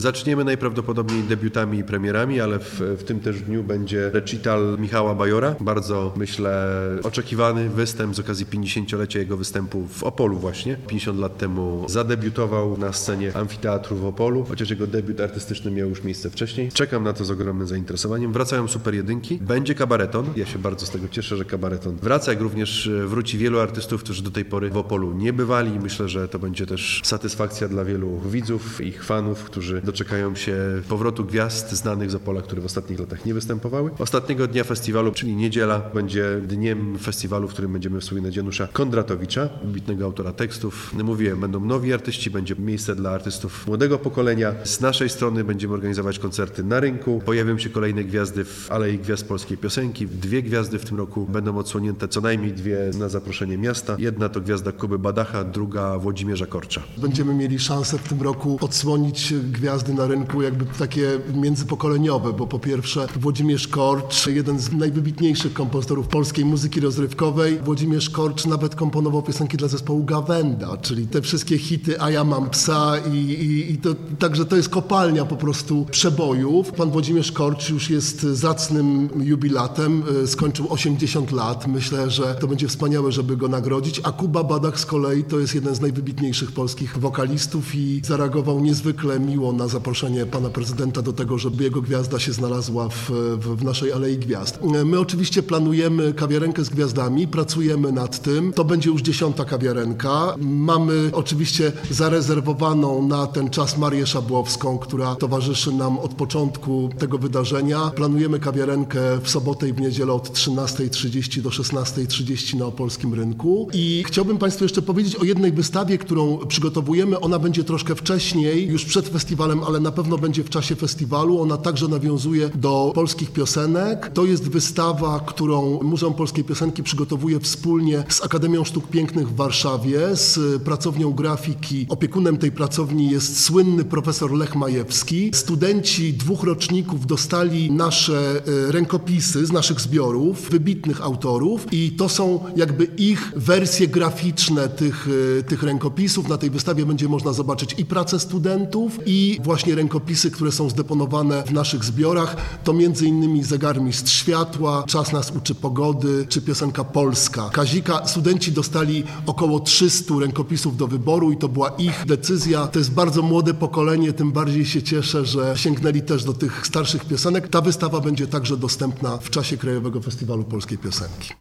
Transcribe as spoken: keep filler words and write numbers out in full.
Zaczniemy najprawdopodobniej debiutami i premierami, ale w, w tym też dniu będzie recital Michała Bajora. Bardzo, myślę, oczekiwany występ z okazji pięćdziesięciolecia jego występu w Opolu właśnie. pięćdziesiąt lat temu zadebiutował na scenie amfiteatru w Opolu, chociaż jego debiut artystyczny miał już miejsce wcześniej. Czekam na to z ogromnym zainteresowaniem. Wracają super jedynki. Będzie kabareton. Ja się bardzo z tego cieszę, że kabareton wraca, jak również wróci wielu artystów, którzy do tej pory w Opolu nie bywali. Myślę, że to będzie też satysfakcja dla wielu widzów, ich fanów, którzy doczekają się powrotu gwiazd znanych z Opola, które w ostatnich latach nie występowały. Ostatniego dnia festiwalu, czyli niedziela, będzie dniem festiwalu, w którym będziemy wspominać Janusza Kondratowicza, wybitnego autora tekstów. Mówiłem, będą nowi artyści, będzie miejsce dla artystów młodego pokolenia. Z naszej strony będziemy organizować koncerty na rynku. Pojawią się kolejne gwiazdy w Alei Gwiazd Polskiej Piosenki. Dwie gwiazdy w tym roku będą odsłonięte, co najmniej dwie na zaproszenie miasta. Jedna to gwiazda Kuby Badacha, druga Włodzimierza Korcza. Będziemy mieli szansę w tym roku odsłonić gwiazdy na rynku jakby takie międzypokoleniowe, bo po pierwsze Włodzimierz Korcz, jeden z najwybitniejszych kompozytorów polskiej muzyki rozrywkowej. Włodzimierz Korcz nawet komponował piosenki dla zespołu Gawenda, czyli te wszystkie hity A ja mam psa i, i, i to, także to jest kopalnia po prostu przebojów. Pan Włodzimierz Korcz już jest zacnym jubilatem, skończył osiemdziesiąt lat. Myślę, że to będzie wspaniałe, żeby go nagrodzić, a Kuba Badach z kolei to jest jeden z najwybitniejszych polskich wokalistów i zareagował niezwykle miło na zaproszenie pana prezydenta do tego, żeby jego gwiazda się znalazła w, w, w naszej Alei Gwiazd. My oczywiście planujemy kawiarenkę z gwiazdami, pracujemy nad tym. To będzie już dziesiąta kawiarenka. Mamy oczywiście zarezerwowaną na ten czas Marię Szabłowską, która towarzyszy nam od początku tego wydarzenia. Planujemy kawiarenkę w sobotę i w niedzielę od trzynastej trzydzieści do szesnastej trzydzieści na opolskim rynku. I chciałbym państwu jeszcze powiedzieć o jednej wystawie, którą przygotowujemy. Ona będzie troszkę wcześniej, już przed festiwalem, ale na pewno będzie w czasie festiwalu. Ona także nawiązuje do polskich piosenek. To jest wystawa, którą Muzeum Polskiej Piosenki przygotowuje wspólnie z Akademią Sztuk Pięknych w Warszawie, z pracownią grafiki. Opiekunem tej pracowni jest słynny profesor Lech Majewski. Studenci dwóch roczników dostali nasze rękopisy z naszych zbiorów, wybitnych autorów i to są jakby ich wersje graficzne tych, tych rękopisów. Na tej wystawie będzie można zobaczyć i pracę studentów, i właśnie rękopisy, które są zdeponowane w naszych zbiorach. To między innymi Zegarmistrz Światła, Czas nas uczy pogody, czy piosenka polska. Kazika. Studenci dostali około trzystu rękopisów do wyboru i to była ich decyzja. To jest bardzo młode pokolenie, tym bardziej się cieszę, że sięgnęli też do tych starszych piosenek. Ta wystawa będzie także dostępna w czasie Krajowego Festiwalu Polskiej Piosenki.